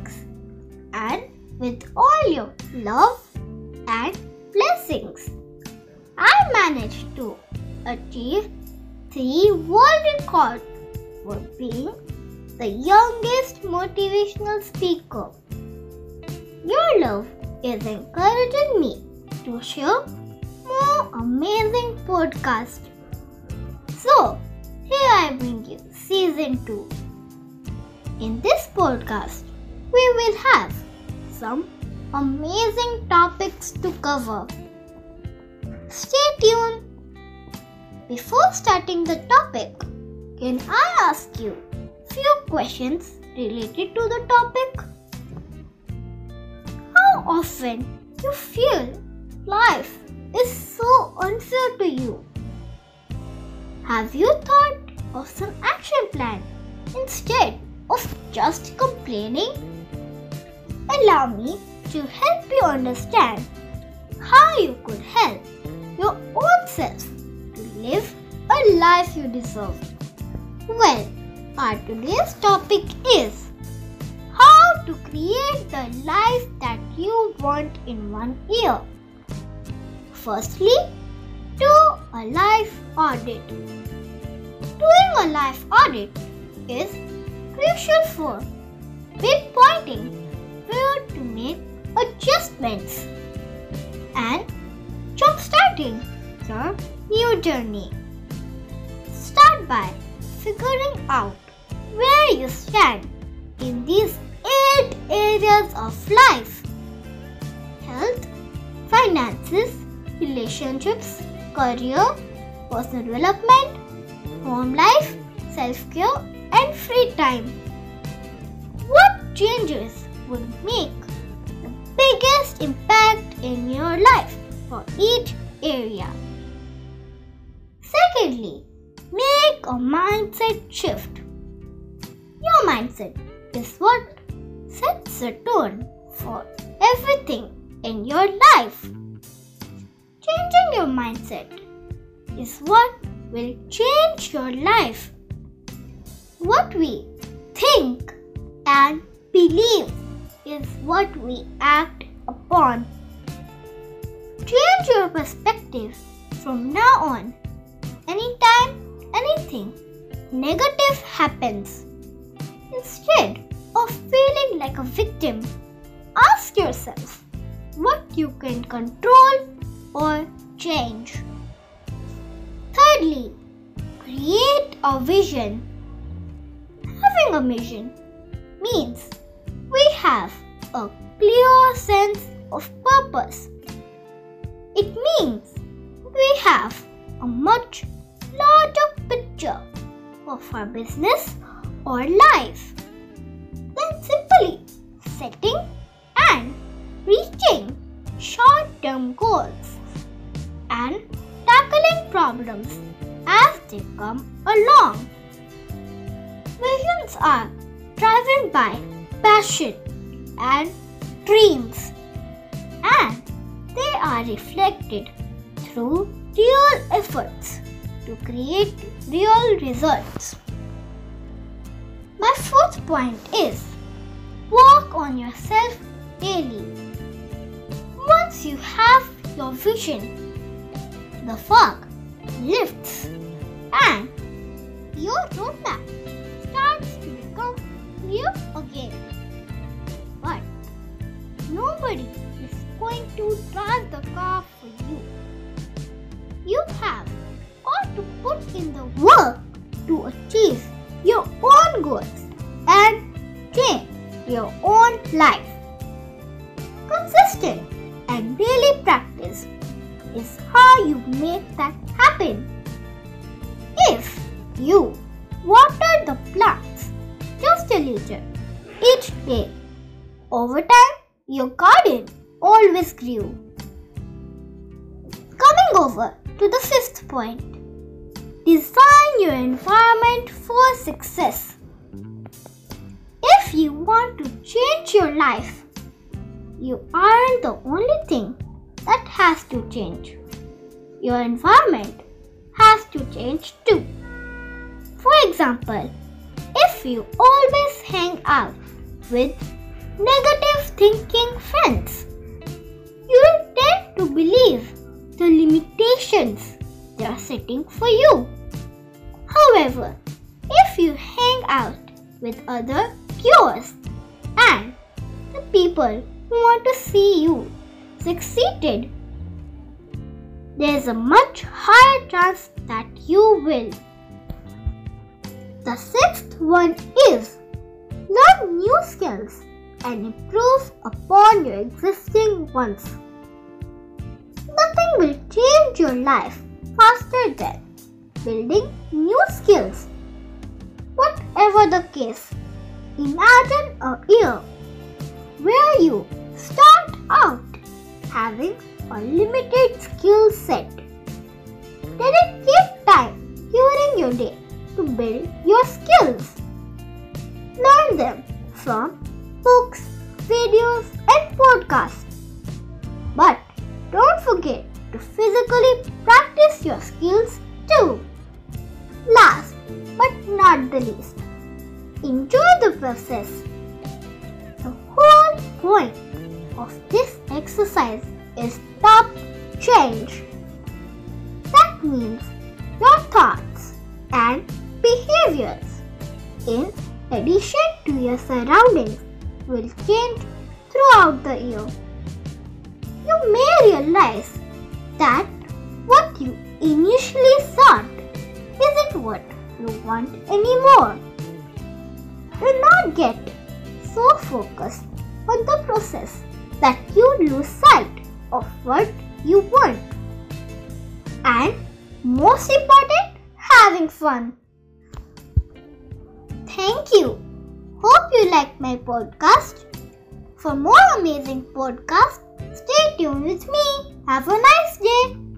thanks and with all your love and blessings. I managed to achieve 3 world records for being the youngest motivational speaker. Your love is encouraging me to share more amazing podcasts. So, here I bring you Season 2. In this podcast, we will have some amazing topics to cover. Stay tuned. Before starting the topic, can I ask you few questions related to the topic? How often you feel life is so unfair to you? Have you thought of some action plan instead of just complaining? Allow me to help you understand how you could help your own self to live a life you deserve. Well, our today's topic is how to create the life that you want in 1 year. Firstly, do a life audit. Doing a life audit is crucial for pinpointing where to make adjustments and jumpstarting your new journey. Start by figuring out where you stand in these 8 areas of life: health, finances, relationships, career, personal development, home life, self-care, and free time. What changes would make the biggest impact in your life for each area? Secondly, make a mindset shift. Your mindset is what sets the tone for everything in your life. Changing your mindset is what will change your life. What we think and believe is what we act upon. Change your perspective from now on. Anytime, anything negative happens, instead of feeling like a victim, ask yourself what you can control or change. Thirdly, create a vision. Having a vision means we have a clear sense of purpose. It means we have a much larger picture of our business or life than simply setting and reaching short-term goals and tackling problems as they come along. Visions are driven by passion and dreams, and they are reflected through real efforts to create real results. My fourth point is work on yourself daily. Once you have your vision, the fog lifts and your roadmap starts to become clear again. But nobody is going to drive the car for you. You have got to put in the work to achieve your own goals and change your own life. Consistent and daily practice is how you make that happen. If you water the plants just a little each day, over time your garden always grew. Coming over to the fifth point, design your environment for success. If you want to change your life, you aren't the only thing that has to change. Your environment has to change too. For example, if you always hang out with negative thinking friends. You will tend to believe the limitations they are setting for you. However, if you hang out with other curious and the people who want to see you succeeded, there is a much higher chance that you will. The sixth one is learn new skills and improve upon your existing ones. Nothing will change your life faster than building new skills. Whatever the case, imagine a year where you start out having a limited skill set. Dedicate time during your day to build your skills. Learn them from books, videos, and podcasts. But don't forget to physically practice your skills too. Last but not the least, enjoy the process. The whole point of this exercise is top change. That means your thoughts and behaviors, in addition to your surroundings, will change throughout the year. You may realize that what you initially thought isn't what you want anymore. Do not get so focused on the process that you lose sight of what you want. And most important, having fun. Thank you. Hope you liked my podcast. For more amazing podcasts, stay tuned with me. Have a nice day.